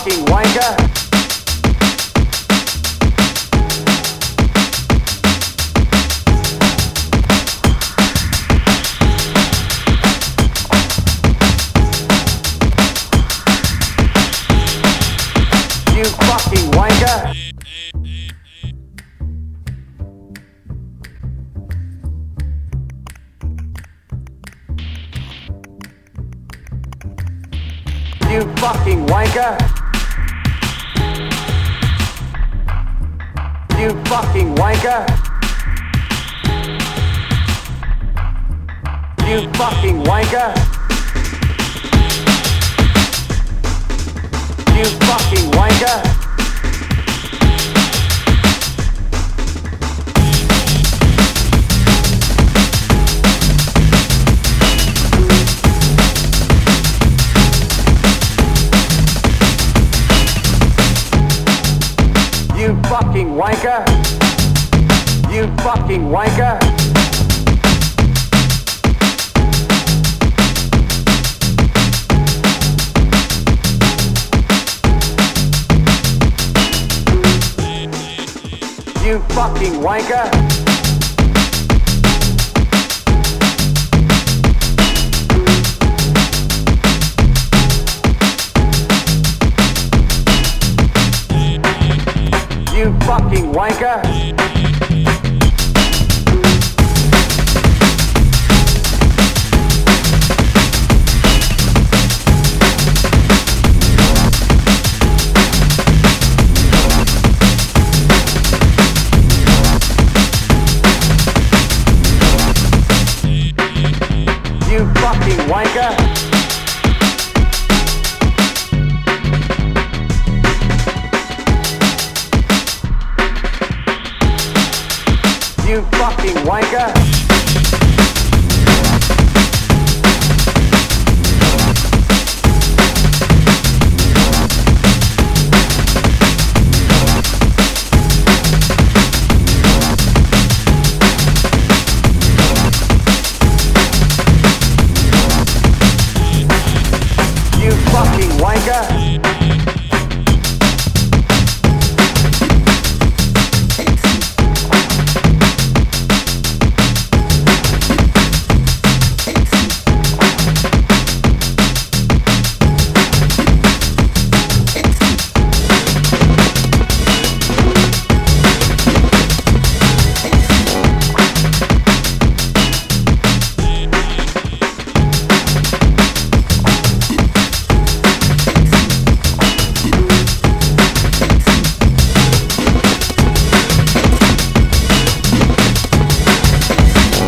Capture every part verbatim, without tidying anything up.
fucking wanker. You fucking wanker. You fucking wanker. You fucking wanker. You fucking wanker. You fucking wanker. You fucking wanker. You fucking wanker. You fucking wanker. You fucking wanker. You fucking wanker. You fucking wanker. You fucking wanker.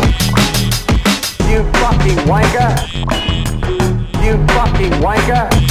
You fucking wanker. You fucking wanker.